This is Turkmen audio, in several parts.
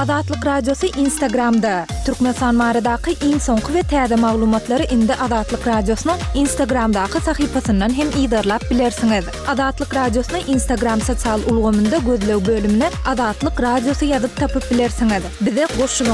Azatlyk Radiosu Instagramda. Türkmenistan maradaky iň soňky we täze maglumatlary indi Azatlyk Radiosynyň Instagramdaky sahypasyndan hem ýa-da bilersiňiz. Azatlyk Radiosynyň Instagram sosial ulgamynda gözlew bölümine Azatlyk Radiosu ýazyp tapyp bilersiňiz. Bize goşulyň.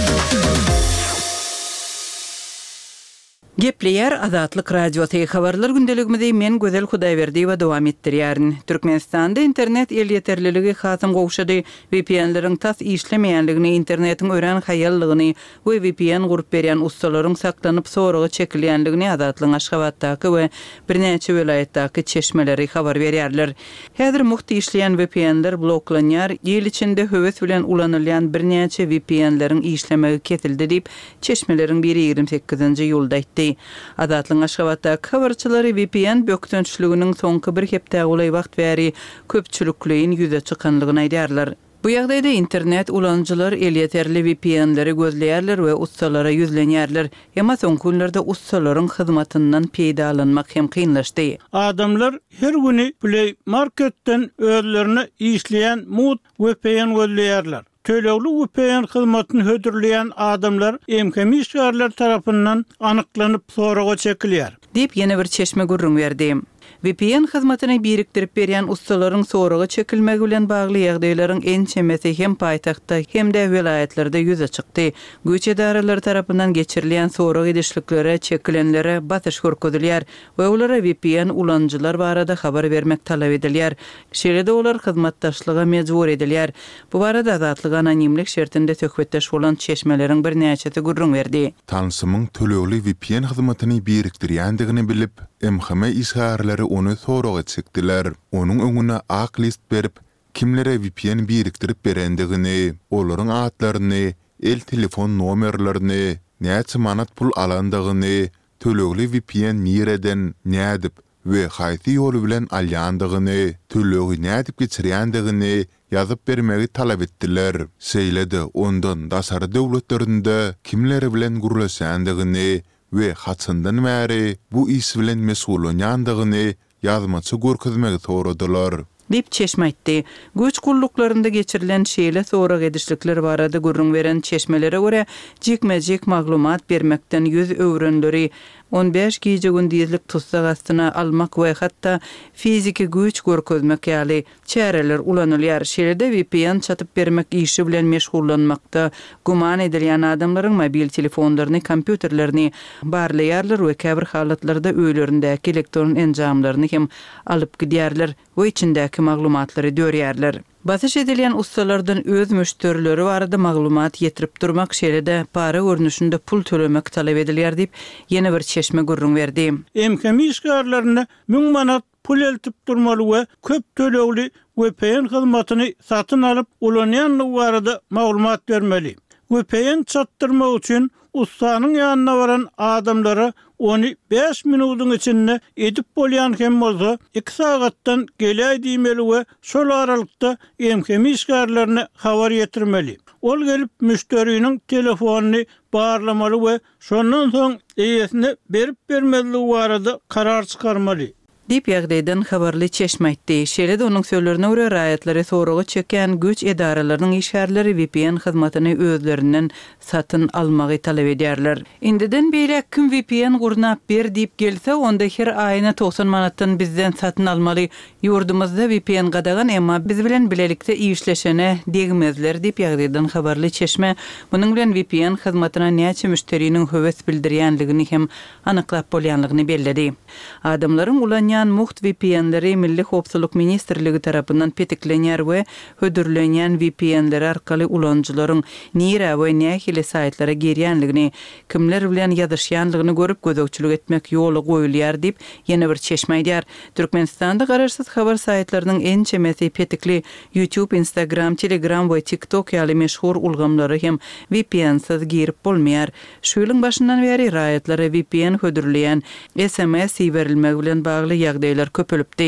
Gepleyer Azatlyk Radiosu habarlar gündeligimizde men Gözel Hudaýberdi we dowam etdirýärin. Türkmenistanda internet el ýeterliligi hasym gowşady. VPN-leriň tas işlemeýänligini, internetiň ören haýallygyny we VPN gurup berýän ustalaryň saklanyp soragy çekilýänligini Azatlyk Aşgabatdaky we birnäçe welaýatdaky çeşmeleri habar berýärler. Häzir muhty işleýän VPN-ler bloklanýar, ýyl içinde höwes bilen ulanylýan birnäçe VPN-leriň işlemegi kesildi diýip çeşmeleriň biri 28-nji ýylda aýtdy. Azatlyk Aşgabatdaky habarçylary VPN bökdönçlüğünün soňky bir hepde ulay wagt bäri köpçülikliň ýüze çykanlygyny aýdarlar. Bu ýagdaýda internet ulanjylar el ýeterli VPN-leri gözleýärler we ustalara ýüzlenýärler. Ýa-da soňky günlerde ustalaryň hyzmatyndan peýda alynmak hem kynlaşdy. Adamlar her güni Play Marketden özlerini işleýän Mut VPN gözleýärler. Tölegli VPN hyzmatyny hödürleýän adamlar emkemişgärler tarapyndan anyklanyp soraga çekilýär. Diýip ýene bir çeşme gurrun berdi. VPN hyzmatyny birikdirip berýän ustalaryň soraga çekilmegi bilen bagly ýagdaýlaryň en çemesi hem paýtagtda hem de welaýatlarda ýüze çykdy. Güç edaralary tarapyndan geçirilýän sorag edişliklere çekilenlere batyş görkezilýär we olara VPN ulanjylar barada habar bermek talap edilýär. Şeýle-de olar hyzmatdaşlyga mejbur edilýär. Bu barada Azatlyk anonimlik şertinde söhbetdeş bolan çeşmeleriň birnäçesi gurrun berdi. Tanysymyň tölegli VPN hyzmatyny birikdirýändigini bilip, MHM isgarlary onu soraga çekdiler. Onuň öňüne ak list berip, kimlere VPN birikdirip berendigini, olaryň adlaryny, el telefon nomerlerini, näçe manat pul alandygyny, tölegli VPN nireden nädip we haýsy ýol bilen alýandygyny, tölegi nädip geçirýändigini ýazyp bermegi talap etdiler. Şeýle-de ondan dasary döwletlerinde kimlere bilen gurulaşandygyny we haçyndan bäri bu iş bilen mesul bolýandygyny ýazmaçy görkezmegi soradylar. Dip çeşme aýtdy. Göç gulluklarynda geçirilen şeýle sorag edişlikler barada gurrun beren çeşmelere görä jekmejek maglumat bermekden ýüz öwrenleri 15 gije gündizlik tutsak astyna almak we hatda fiziki güç görkezmek ýaly çäreler ulanylýar. Şeýle-de VPN çatyp bermek işi bilen meşgullanmakda guman edilýän adamlaryň mobil telefonlaryny, kompýuterlerini barlaýarlar we käbir halatlarda öýlerindäki elektron enjamlaryny hem alyp gidýärler we içindäki maglumatlary dörýärler. Basyş edilýän ustalardan öz müşterileri barada maglumat ýetirip durmak şeýle-de para görnüşinde pul tölemek talap edilýär diýip ýene bir çeşme gurrun berdi. Emkemişgärlerine 1000 manat pul eltip durmaly we köp tölegli VPN hyzmatyny satyn alyp ulanýanlygy barada maglumat bermeli. VPN çatdyrmak üçin ustanyň ýanyna baran adamlara onu 5 minutyň içinde edip bolýan hem bolsa 2 sagatdan gelýär diýmeli we şol aralykda emkemişgärlerine habar ýetirmeli. Ol gelip müşteriniň telefonuny barlamaly we şondan soň eýesine berip bermezligi barada karar çykarmaly. Dip ýagdaýdan habarly çeşme aýtdy. Şeýle-de onuň sözlerine görä raýatlary soragy çeken güç edaralarynyň işgärleri VPN hyzmatyny özlerinden satyn almagy talap edýärler. Indiden beýle kim VPN gurnap ber diýip gelse, onda her aýyna 90 manatdan bizden satyn almaly. Ýurdumyzda VPN gadagan, emma biz bilen bilelikde işleşene degmezler diýip ýagdaýdan habarly çeşme munyň bilen VPN hyzmatyna näçe müşteriniň höwes bildirýänligini hem anyklap bolýanlygyny belledi. Adamlaryň ulanýan muht VPN-leri Milli Howpsuzlyk Ministrligi tarapyndan petiklenýär we hödürlenýän VPN-ler arkaly ulanjylaryň nire we nähili saýtlara girýänligini, kimler bilen ýazyşýanlygyny görüp gözegçilik etmek ýoly goýulýar diýip ýene bir çeşme aýdýar. Türkmenistanda garaşsyz habar saýtlarynyň en çemesi petikli YouTube, Instagram, Telegram we TikTok ýaly meşhur ulgamlary hem VPN-siz girip bolmaýar. Şu ýylyň başyndan beri raýatlara VPN hödürleýän SMS berilmegi bilen bagly ýagdaýlar köpelipdi.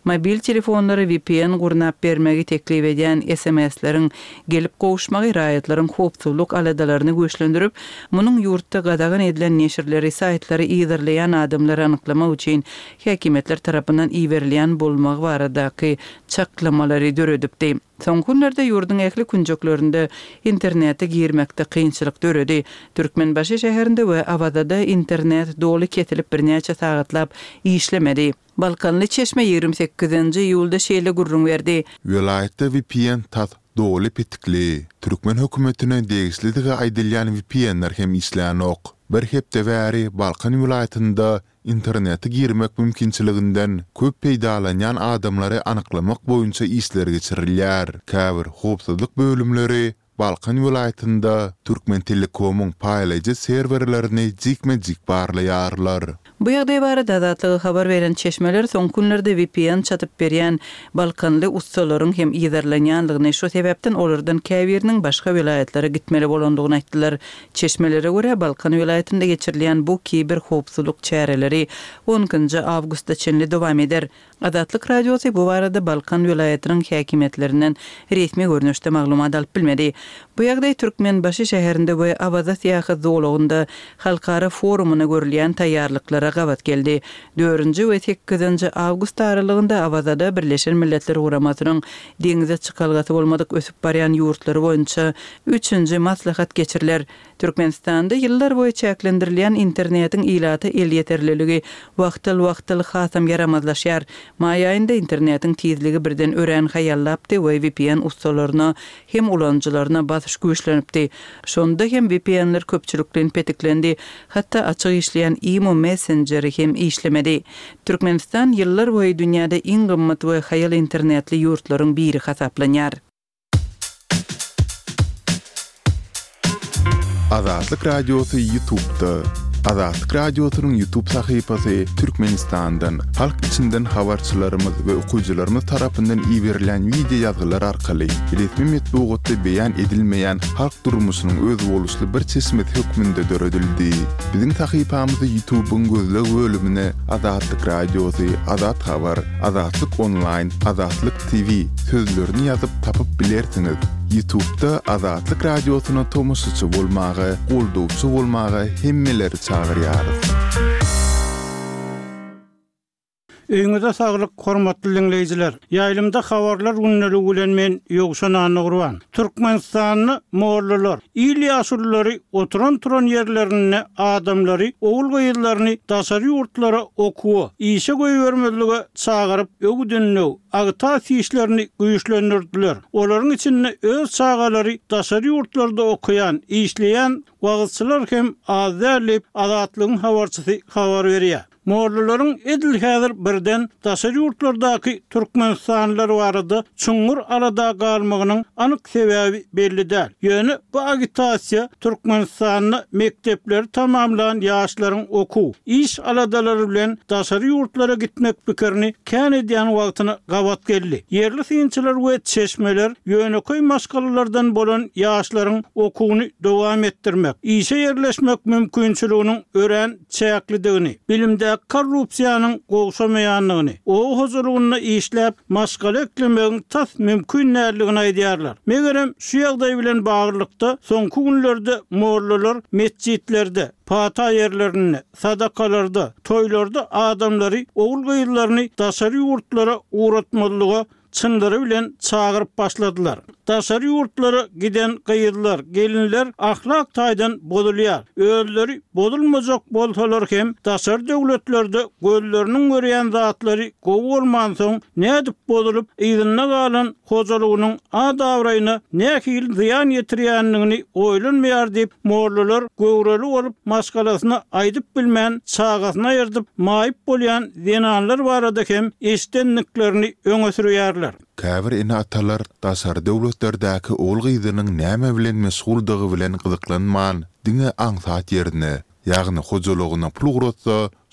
Mobil telefonları VPN gurnap bermegi teklif eden SMS-lerin gelip gowuşmagy raýatlaryň hopsuluk aladalaryny güýçlendirip, munyň ýurtda gadagan edilen neşirleri, saytlary ýygyrlayan adamlary anyklamak üçin häkimetler tarapyndan iýerilýän bolmagy baradaky çaklamalary döredipdi. Son günlerde ýurdun ähli künjeklerinde internete girmekde kynçylyk döredi. Türkmenbaşy şäherinde we Awazada internet doly ketilip birnäçe sagatlap işlemedi. Balkanly Çeşme 28-nji ýylda şeýle gurrun berdi. Vilayetde VPN tat doly pitikli. Türkmen hökümetine degislidige aýdylýan VPN'ler hem islanok. Bir hepde bäri Balkan vilayetinde internete girmek mümkinçiliginden köp peýdalanýan adamlary anyklamak boýunça işler geçirilýär. Käbir howpsuzlyk bölümleri Balkan vilayetinde Türkmen Telekom'un paýlaýjy serwerlerini jikme-jik barlaýarlar. Bu ýagdaý barada Azatlyga habar beren Çeşmeler son günlerde VPN çatyp berýän Balkanly ustalaryň hem ýygyrlanýanlygyny şu sebäpden olardan käbiriniň başga vilayetlere gitmeli bolandygyny aýtdylar. Çeşmelere görä Balkan vilayetinde geçirilýän bu kiber howpsuzlyk çäreleri 10-njy awgustda çenli dowam eder. Azatlyk radiosy bu barada Balkan vilayetiniň häkimetlerinden resmi görnüşde maglumat alyp bilmedi. Bu ýagdaý Türkmenbaşy şäherinde we Awaza syýahat zowlugynda halkara forumuna görülýän taýýarlyklara gabat geldi. 4-nji we 8-nji awgust aralygynda Awazada Birleşen Milletler Guramasynyň deňize çykalgasy bolmadyk ösüp barýan ýurtlary boýunça 3-nji maslahat geçiriler. Türkmenistanda ýyllar boýy çäklendirilýän internetiň ilaty el ýeterliligi wagtyl hasam yaramazlaşýar. May aýynda internetiň tezligi birden ören haýallapdy we VPN ustalaryna hem ulanjylaryna basyş güýçlenipdi. Şonda hem VPN'ler köpçülikden petiklendi. Hatda açyk işleýän IMO Messenger hem işlemedi. Türkmenistan ýyllar boýy dünýäde iň gymmat we haýal internetli ýurtlaryň biri hasaplanýar. Azatlyk radiosu YouTube'da. Azatlyk radiosynyň YouTube sahypasy Türkmenistandan, halk içinden habarçylarymyz we okuwçylarymyz tarapyndan iýerilen video ýazgylar arkaly resmi metbuatda beýan edilmeýän halk durmuşynyň öz boluşly bir çeşmet hökmünde döredildi. Biziň sahypamyzy YouTube'un gözleg bölümine Azatlyk radiosu, Azat habar, Azatlyk online, Azatlyk TV sözlerini ýazyp tapyp bilersiňiz. YouTube'da Azatlyk radiosyna tomoşaçy bolmagy, goldowçy bolmagy hemmeleri çağırýarys. Öňüňizde saglyk, hormatly dinleýijiler. Ýaýlymda habarlar günneli bilen men ýogşan Gurban. Türkmenistanyň mollalar, ýaşurlary oturan turan ýerlerine adamlary, oğul gyýylaryny daşary ýurtlara okuw, işe goýbermezligi çağırıp öwdünlük, agitasiýa işlerini güýçlendirdiler. Olaryň içinde öz çağalary daşary ýurtlarda okuyan, işleýän wagtçylar hem az dälip azatlygyň habarçysy habar berýär. Mollaryň edil häzir birden daşary ýurtlardaky türkmenistanlylar barada çuňur arada galmagynyň anyk sebäbi belli däl. Ýöne bu agitasiýa Türkmenistanyň mektepleri tamamlayan ýaşlaryň okuw, iş aladalary bilen daşary ýurtlara gitmek pikirini kän edýän wagtyny gabat geldi. Yerli synçylar we çeşmeler ýöneköy maskalalardan bolan ýaşlaryň okuwyny dowam etdirmek, işe ýerleşmek mümkinçiliginiň ören çäklidigini, bilimde korrupsiýanyň gowşamaýanlygyny, o huzurunda işläp maskala eklemegiň tas mümkin näligini aýdýarlar. Megerem şu ýagdaý bilen baglykda soňky günlerde mollalar mescitlerde, pata ýerlerinde, sadakalarda, toýlarda adamlary, oğul gyýylaryny daşary ýurtlara uğratmalyga çynlary bilen çağırıp başladylar. Daşary ýurtlara giden gyýylar, gelinler ahlak taýdan bozulýar. Özleri bozulmajak bolsalar hem daşary döwletlerde gözleriniň görýän zatlary gowy bolman soň nädip bozulup ýygyna galan hojalygynyň adabraýyna nähil ziýan ýetirýänligini oýlanmaýar diýip mollalar göwreli bolup maskalasyna aýdyp bilmän çağasyna ýerdiп maýyp bolýan zenanlar barada hem eşdenliklerini öňe sürýärler. Käbir ene atalar daşary döwletlerdäki oğul gyýynyň näme bilen mesuldygy bilen gyzyklanman, diňe aňsat ýerine, ýagny hojalygyna pul guratsa,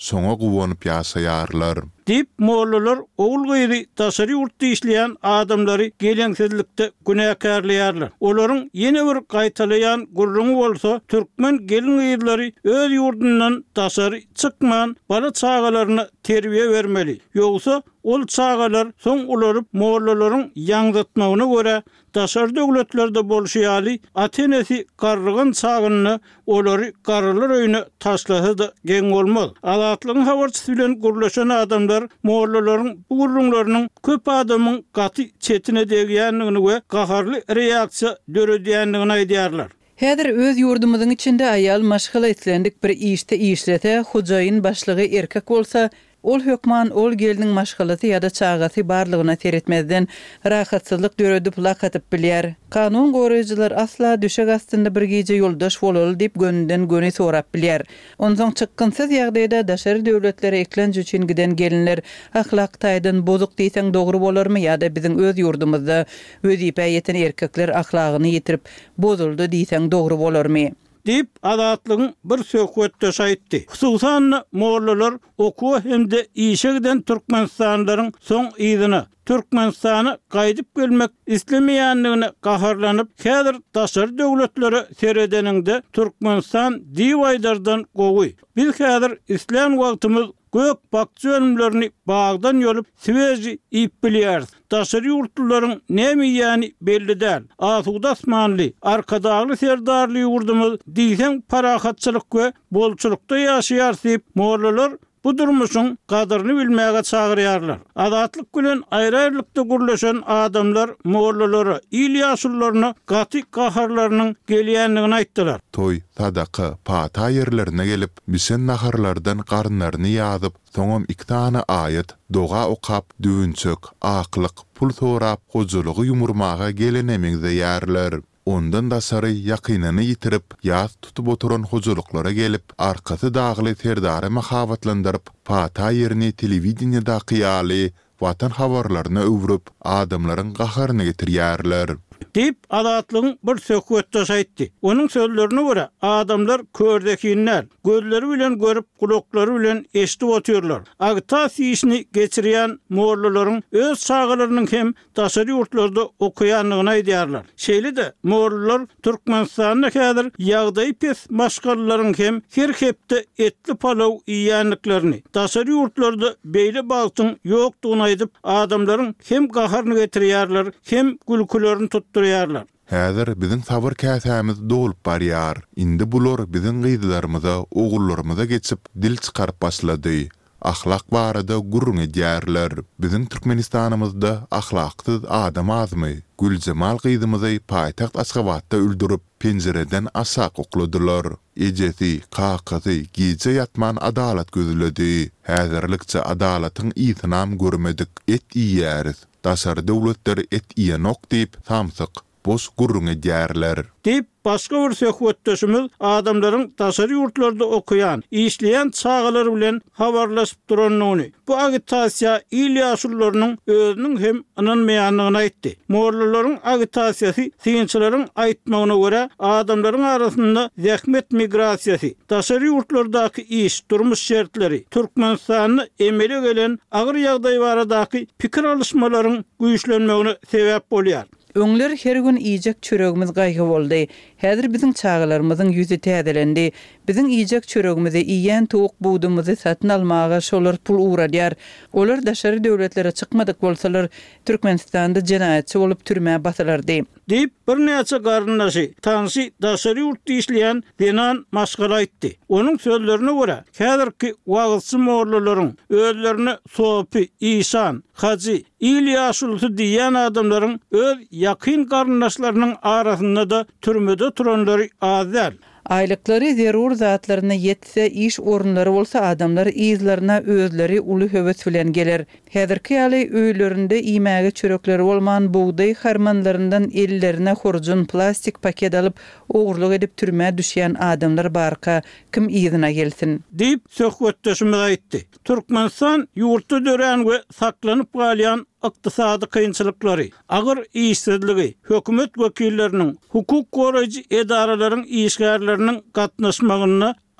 soňa gowanyp ýaşaýarlar. Dip mollalar oğul gıyri tasarı yurtda işleyen adamları gelengsizlikte günahkarlayarlar. Olaryň yeni bir qaytalayan gurruňy bolsa, Türkmen gelin gıyırları öz yurdundan tasarı çıkman bala çağalaryna terbiye vermeli. Yoksa ol çağalar soň olaryp mollalaryň ýaňdatmagyna görä tasar döwletlerde bolşýaly atenesi garrygan çağyny olary garrylar öýüne taşlasa da geň bolmaz. Azatlygyň habarçysy bilen gurlaşan adamlar mollalaryň bu gurrunlarynyň köp adamyň gaty çetine degýändigini we gaharly reaksiýa döredýändigini aýdýarlar. Häzir öz ýurdumyzyň içinde aýal maşgala etlendik bir işde işlete, hojaýyn başlygy erkek bolsa, ol hökman ol geliniň maşgalasy ýa-da çağasy barlygyna teretmezden rahatsyzlyk döredip lakatyp bilýär. Kanun goraýjylar asla düşek astynda bir gece ýoldaş bolaly diýip gönünden göni sorap bilýär. Ondan çykgynsyz ýagdaýda daşary döwletlere eklenç üçin giden gelinler ahlak taýdan bozuk diýseň dogry bolarmy ýa-da biziň öz ýurdumyzda öz ýeten erkekler ahlagyny ýitirip bozuldy diýseň dogry bolarmy? Dip adatlygyň bir söhbetde şaýtdy. Hususan mollalar okuw hemde işe giden Türkmenistanlaryň soň ýylyna Türkmenistana gaýdyp gelmek islemeýändigine gaharlanyp, häzir daşary döwletlere seredeninde Türkmenistan diýwaýdardan gowy. Biz häzir islam wagtymyz gök bakçy ölümlerini bağdan yolup Siveji ip bilýär. Daşary ýurtlaryň näme ýani belli däl. Asuda asmanly, arkadagly serdarly ýurdumyz diýseň parahatçylyk we bolçulukda ýaşaýar diýip mollalar bu durmuşun kadrını bilmeye çağırıyorlar. Adatlık bilen ayrı-ayrılıkta gurlaşan adamlar mollalara, İlyasullarına, gatik kaharlarının gelýändigini aýtdylar. Toy, sadaka, pata yerlerine gelip, bisen naharlardan karnlarını ýazyp, soňam 2 tane aýat, doga okap, düğünçök, aklyk, pul sorap, hojulugy ýumurmaga gelenemizde ýarlar. Ondan da sarı yakynany yitirip, ýaz tutup oturan hojuluklara gelip, arkasy dagly serdary mahabatlandyryp, pata ýerini telewizionyada qiýaly, watan habarlaryna öwrüp, adamlaryň gaharyny getirýärler. Dip adatlygyň bir söhbetde şaýtdy. Onuň sözlerine görä adamlar kördekinler, gözleri bilen görüp, kulaklary bilen eşitip oturýarlar. Agitasiýa işini geçirýän mollalaryň öz çağalarynyň hem daşary ýurtlarda okuýanlygyny aýdýarlar. Şeýle-de mollalar Türkmenistanyň häzir ýagdaý pes maşgalaryň hem her hepde etli palaw ýýänliklerini daşary ýurtlarda beýle baltyň ýokdugyny aýdyp adamlaryň hem gaharyny getirýärler, hem gülkülerini tutturýarlar. Häzir biziň sabır käsämiz dolup barýar. Indi bular biziň gyzlarymyza, ogullarymyza geçip dil çykaryp başlady. Ahlak barada gurrun edýärler. Biziň Türkmenistanymyzda ahlaksyz adam azmy? Güljemal gyzymyzy paýtaxt Aşgabatda öldürüp penjereden aşağı okladylar. Ejesi, kakasy, gije ýatman adalat gözledi. Häzirlikçe adalatyň ýitnam görmedik. Et ýýäris. Daşary döwletler et ýenok diýip samsyk boş gurrun edýärler. Dip başga bir söhbetdeşimiz adamlaryň daşary ýurtlarda okuyan, işleýän çağalar bilen habarlaşyp duranyny. Bu agitasiýa İlyasullarynyň özüniň hem inanmaýanlygyny aýtdy. Mollalaryň agitasiýasy synçylaryň aýtmagyna görä adamlaryň arasynda zähmet migrasiýasy, daşary ýurtlardaky iş, durmuş şertleri, Türkmenistanyň emele gelen agyr ýagdaý baradaky pikir alışmalaryň güýçlenmegine sebäp bolýar. Öňler her gün iýjek çöregimiz gaýgy boldy. Häzir biziň çağalarymyzyň ýüzi täzelendi. Biziň iýjek çöregimizi iýen towuk buğdumuzy satyn almaga şolar pul uradýar. Olar daşary döwletlere çykmadyk bolsalar Türkmenistanda jenaýatçy bolup türmäge basalardy. Diýip bir näçe garyndaşy, taňsy daşary ýurtda işleýän Denan maşgala aýtdy. Onuň sözlerine görä, häzirki wagtçy mollalaryň özlerini Sofi, İsan, Hacı, İlyasulty diýen adamlaryň öz ýakyn garyndaşlarynyň arasynda da türmede turanlary azal. Aylıkları zerur zatlarına yetse, iş orunları olsa adamlar izlarına özleri ulu höwes bilen geler. Häzirki ýaly öýlerinde iýmäge çörekleri bolman buğday harmanlarından ellerine horjun plastik paket alıp ogurluk edip türmäge düşýän adamlar barka kim izine gelsin. Diýip söhbetdeşimiz aýtdy. Türkmenistan ýurtda dören we saklanyp galýan iqtisady kynçylyklary, agyr işsizligi, hökümet wekilleriniň, hukuk goraýjy edaralaryň işgärleriniň gatnaşmagyna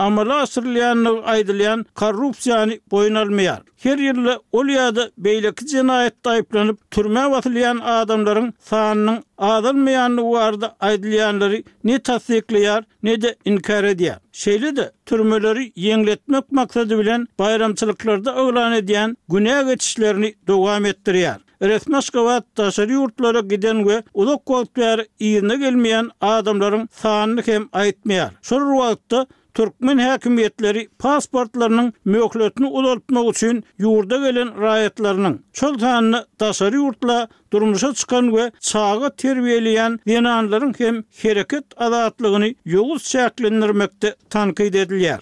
amala asyrylýanyny aýdylýan korrupsiýany boyun almaýar. Her ýyly ol ýa-da beýleki jinayetde aýplanyp türme batylýan adamlaryň sanynyň azalmaýanyny barada aýdylýanlary ne tasdikleýär, ne de inkar edýär. Şeýle-de türmeleri ýeňletmek maksady bilen bayramçylyklarda oglan edýän günä geçişlerini dowam etdirýär. Resmi Aşgabat taşary ýurtlara giden we uzak wagtlar ýerine gelmeýän adamlaryň sanyny hem aýtmaýar. Şol wagtda Türkmen häkimetleri pasportlarynyň möhletini uzatmak üçin ýurda gelen raýatlarynyň şol sanyny taşary ýurtla durmuşa çykan we çağa terbiýeleýän ýananlaryň hem hereket azatlygyny ýoguz şäklendirmekde tankyd edilýär.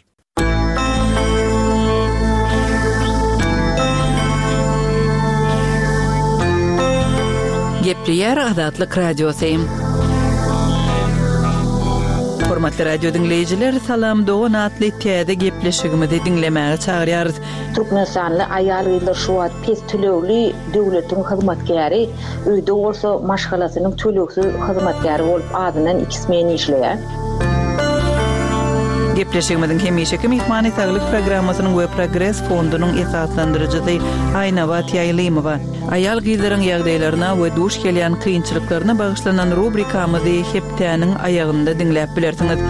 Gepleýär Azatlyk Radiosu. Hormatly radio dinleyijiler, salam dogan atly täze gepleşigimizi dinlemäge çagyrýarys. Türkmenistanly aýalgylar şu wagt pes tölegli döwletiň hyzmatkäri, öýde bolsa maşgalasynyň töleksiz hyzmatkäri bolup adynan 2 smen işleýär. Gepleşigimiziň hemişeki mehmany saglyk programmasynyň we Progress fondunyň esaslandyrjysy Aýnabat Ýaýlymowa aýal gyzlaryň ýagdaýlaryna we duş gelýän kynçylyklaryna bagyşlanan rubrikamyzy hepdäniň aýagynda dinläp bilersiňiz.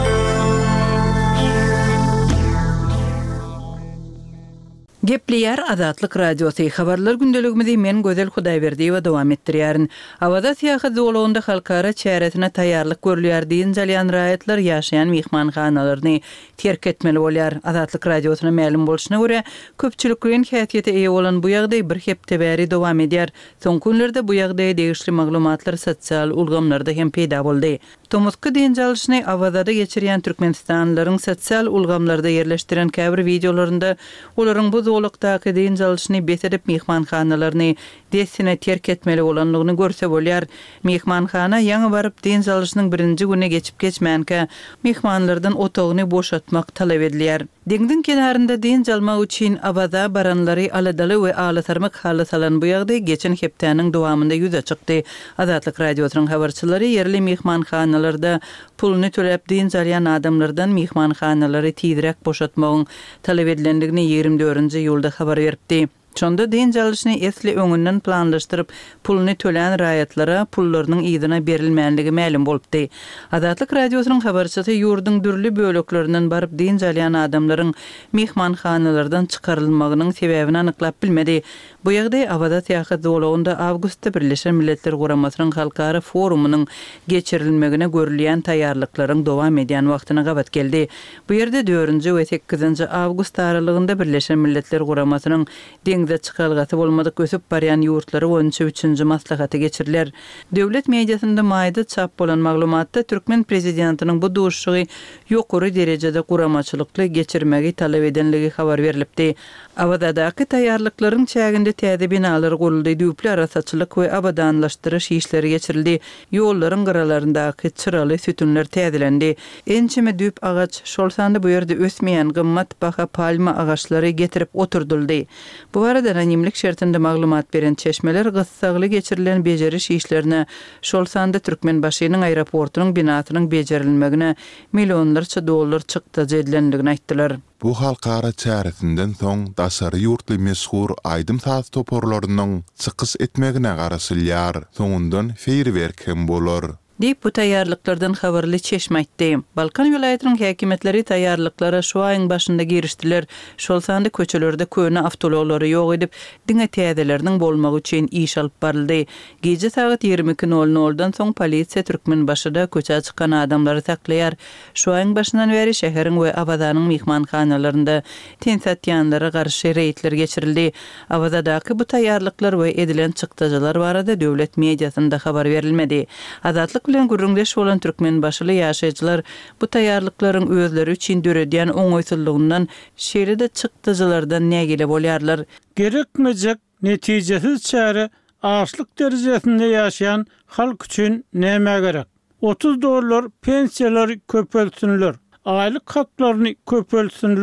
Gepleýär Azatlyk Radiosu habarlar gündeligimizi men Gözel Hudaýberdiýewa dowam etdirýärin. Awada syýahat zowlugynda halkara çäretine taýýarlyk görülýär diýen jalyan raýatlar ýaşaýan mehmanhanalaryny terk etmeli bolýar. Azatlyk Radiosyna ma'lum bolşyna görä, köpçülikliň häsiýete eýe bolan bu ýagdaý bir hepde bäri dowam edýär. Soň günlerde bu ýagdaýa degişli maglumatlar sosial ulgamlarda hem peýda boldy. Tomuzky diýen jalşyny Awadada geçirýän türkmenistanlylaryň sosial ulgamlarda ýerleşdiren käbir videolarynda olaryň bu zowlukdaky diýen jalşyny besedip mehmanhanalaryny desine terk etmeli bolanlygyny görse bolýar. Mehmanhana ýaňy baryp diýen jalşynyň birinji güne geçip geçmänkä mehmanlardan otagyny boşatmak talap edilýär. Deňdiň kenarynda diýen jalmak üçin Awada baranlary aladaly we alasarmak haly salan bu ýagdaý geçen hepdäniň dowamynda ýüze çykdy. Azatlyk Radiosynyň habarçylary yerli mehmanhanalarda pulny töläp diýen jalyan adamlardan mehmanhanalary tiýdirek boşatmagyň talap edilendigini 24-nji ýylda habar beripdi. Şonda diýen jalşyny esli öňünden planlaşdyryp pulny tölen raýatlara pullarynyň ýygyna berilmänligi ma'lum bolupdy. Azatlyk Radiosynyň habarçysy ýurdun dürli böleklerinden baryp diýen jalyan adamlaryň mehmanhanalardan çykarylmagynyň sebäbini anyklap bilmedi. Bu ýagdaý Awada syýahat zowlugynda awgustda Birleşen Milletler Guramasynyň halkara forumunyň geçirilmegine görülýän taýýarlyklaryň dowam edýän wagtyna gabat geldi. Bu ýerde 4-nji we 8-nji awgust aralygynda Birleşen Milletler Guramasynyň deňde çykalgasy bolmadyk ösüp barýan ýurtlary boýunça 3-nji maslahaty geçiriler. Döwlet mediasynda maýda çap bolan maglumatda Türkmen prezidentiniň bu duşugy ýokary derejede guramaçylykly geçirmegi talap edenligi habar berilipdi. Awadadaky taýýarlyklaryň çäginde täze binalar guruldy, düýpli arasaçylyk we abadanlaşdyryş işleri geçirildi. Ýollaryň garalaryndaky çıraly sütünler täzelendi. Ençime düýp agaç, şol sanda bu ýerde ösmeýän gymmat baha palma agaçlary getirip oturduldy. Bu arada anonimlik şertinde maglumat beren çeşmeler gyssagly geçirilen bejeriş işlerine şol sanda Türkmen başynyň aeroportunyň binasynyň bejerilmegine millionlarça dollar çykdy edilendigini aýtdylar. Bu halkara çäretinden soň daşary ýurtly meşhur aýdym saz toporlarynyň çykys etmegine garaşylýar. Soňundan feýerwerk hem bolar. Diýip bu taýýarlyklardan habarly çeşme aýtdy. Balkan welaýatynyň häkimetleri taýýarlyklara şu aýyň başynda girişdiler. Şol sanda köçelerde köne awtologları ýok edip, diňe täzeleriniň bolmagy üçin iş alyp baryldy. Gece saat 22:00-dan soň polisiýa Türkmen başyda köçe çykan adamlary saklaýar. Şu aýyň başyndan beri şäheriň we Awadanyň mehmanhanalarynda tensatýanlara garşy reýtler geçirildi. Awadadaky bu taýýarlyklar we edilen çykdyjylar barada döwlet mediasynda habar berilmedi. Azatlyk bilen gürrüňdeş bolan Türkmen başyly ýaşaýjylar bu taýýarlyklaryň özleri üçin döredýän oňoýsuzlygyndan şeýle-de çykdyjylardan nägile bolýarlar. Gerekmejek netijesiz çäre açlyk derejesinde ýaşaýan halk üçin näme gerek? $30 pensiýalary köpelsinler, aýlyk haklaryny köpelsinler.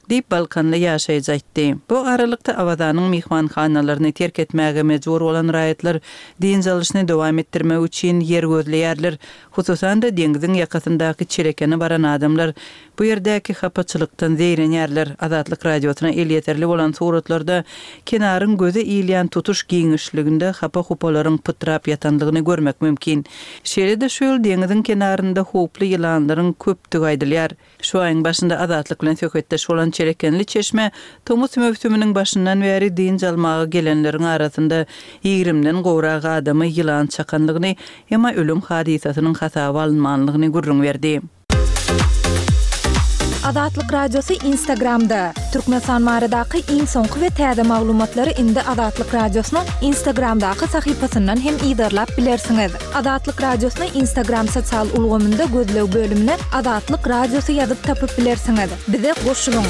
deyip Balkanda yaşayacakdı. Bu aralıkta Avadanın mihmanxanalarını terk etmeye mecbur olan rayetler dinjalışını devam ettirmek için yer gözleyerler. Hususan da dengizin yakasındaki çelekeni baran adamlar bu yerdeki hapaçılıktan zeyrenerler. Azatlyk radiosuna el yeterli olan suratlarda kenarın göze iyileyen tutuş giyinişliginde hapa hupaların pıtrap yatanlığını görmek mümkün. Şeride şöyle dengizin kenarında hoplu yılanların köptü gaydılyar. Şu ayın başında Azatlyk bilen söhbetdeş olan çelekenli çeşme Tomus mövsümünün başından beri dinjalmağa gelenlerin arasında 20'den gowrağı adamı yılan çakanlığını ama ölüm hadisasının hasaba alınmanlığını gurrun verdi. Azatlyk radiosu Instagramda. Türkmenistan maradaky iň soňky we täze maglumatlary indi Azatlyk radiosynyň Instagramdaky sahypasyndan hem ýa-da bilersiňiz. Azatlyk radiosyny Instagram sosial ulgamynda gözlew bölümine Azatlyk radiosu ýazyp tapyp bilersiňiz. Bize goşulyň.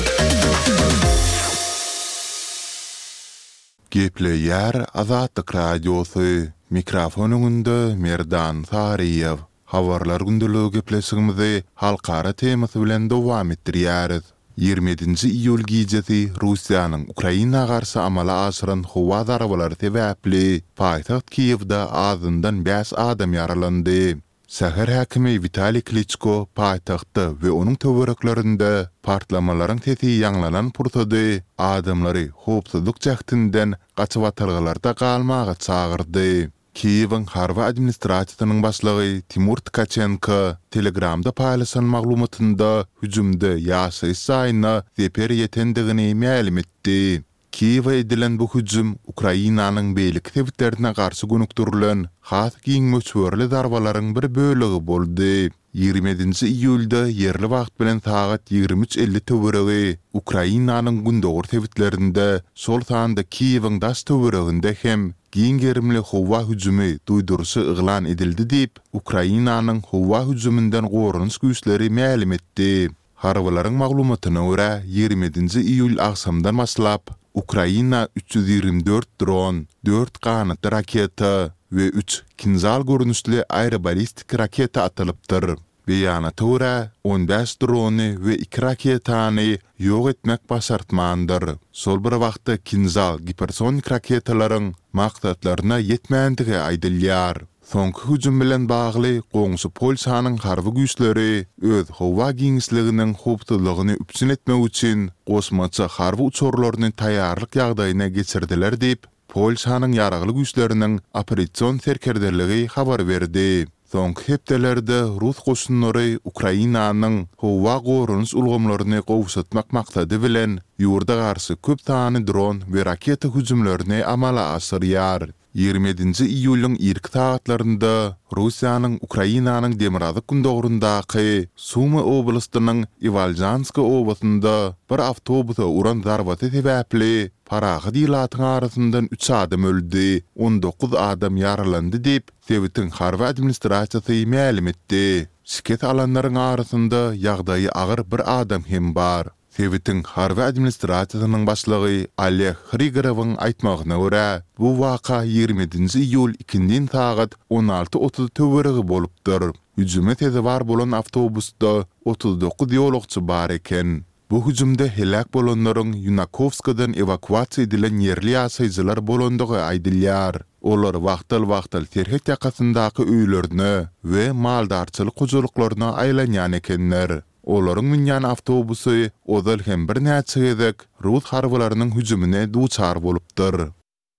Gepleýär Azatlyk radiosu. Mikrofonunda Merdan Sariyev. Havarlar gündülüğü gepleşigimizi halkara temasy bilen dowam etdirýäris. 27-nji iýul gijesi Russiýanyň Ukraina garşy amala aşyran howa zarabalary sebäpli paýtaxt Kiýewde azyndan 5 adam ýaralandy. Şäher häkimi Vitaliy Klitschko paýtaxtda we onuň töwereklerinde partlamalaryň sesi ýanglanan pursady adamlary howpsuzlyk jahtynden gaçyp atalgalarda galmaga çagyrdy. Kiýewiň harwa administrasiýasynyň başlygy Timur Tkachenko Telegramda paýlaşan maglumatynda hüjümde ýaşy saýyna zeper ýetendigini ma'lum etdi. Kiýew'e edilen bu hüjüm Ukrainanyň beýlik sebäplerine garşy gönükdirilen has giňmeçwörli darbalaryň bir bölegi boldy. 27-nji iýulda yerli wagt bilen saat 23:50 töweregi Ukrainanyň gündöwür sebäplerinde şol sanda Kiýewiň daş töwereginde hem giňgerimli howa hüjümi duýdurşy yglan edildi diýip Ukrainanyň howa hüjümünden gorunç güýçleri ma'lum etdi. Harwalaryň maglumatyna görä 27-nji iýul akşamdan başlap Ukraina 324 dron, 4 kanatly raketa we 3 kinzal görünüşli aerobalistik raketa atylypdyr. Beýanata görä 15 drony we 2 raketany ýok etmek başartmandyr. Sol bir wagtda kinzal hipersonik raketalaryň maksatlaryna ýetmändige aýdylýar. Soňky hüjüm bilen bagly goňşy Polşanyň harby güýçleri öz howa giňişliginiň howpsuzlygyny üpsün etmek üçin gosmaça harby uçurlaryny taýýarlyk ýagdaýyna geçirdiler diýip Polşanyň ýaragly güýçleriniň operasiýon serkerderligi habar berdi. Soňky hepdelerde Rus goşunlary Ukrainanyň howa gorunç ulgamlaryny gowşatmak maksady bilen ýurda garşy köp sany dron we raketa hüjümlerini amala asyrýar. 27-nji iýulyň ilk saatlarynda Russiýanyň Ukrainanyň Demirhazyk gündöwründaky Sumy oblastynyň Ivaljanska oblasynda bir awtobusa uran zarbasy sebäpli paragy diýlatyň arasyndan 3 adam öldü, 19 adam ýaralandy diýip Sewitin harby administrasiýasy ma'lum etdi. Şirket alanlaryň arasynda ýagdaýy agyr bir adam hem bar. Sewitin harby administrasiýasynyň başlygy Oleg Hrigoryň aýtmagyna görä, bu waka 27-nji iýul 2-nji saat 16:30 töweregi bolupdyr. Hüjüme teze bar bolan awtobusda 39 ýolagçy bar eken. Bu hüjümde helak bolanlaryň Yunakovskadan evakuasiýa edilen yerli ýaşaýjylar bolandygy aýdylýar. Olar wagtal terhet ýakasyndaky öýlerine we maldarçylyk gojalyklaryna aýlanýan ekenler. Olaryň minýän awtobusy ozal hem bir näçe gezek Rus harbalarynyň hüjümine duçar bolupdyr.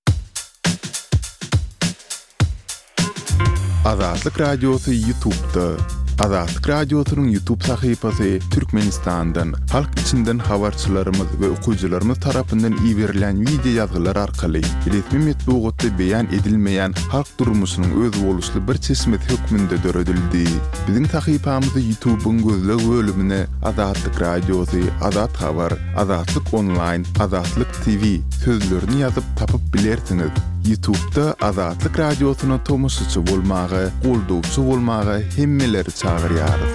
Azatlyk radiosu YouTube'da. Azatlyk radiosynyň YouTube sahypasy Türkmenistandan, halk içinden habarçylarymyz we okujylarymyz tarapyndan iýerilen video ýazgylar arkaly resmi metbuatda beýan edilmeýän halk durmuşynyň öz boluşly bir çeşmet hökmünde döredildi. Biziň sahypamyzy YouTube'un gözleg bölümine Azatlyk radiosu, Azat habar, Azatlyk online, Azatlyk TV sözlerini ýazyp tapyp bilersiňiz. YouTube'da Azatlyk radiosyna tomoşaçy bolmagy, goldowçy bolmagy hemmeleri çagyrýarys.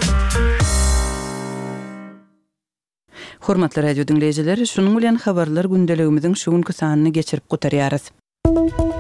Hormatly radio dinleýijiler, şunuň bilen habarlar gündeligimiziň şu günkü sanyny geçirip gutarýarys.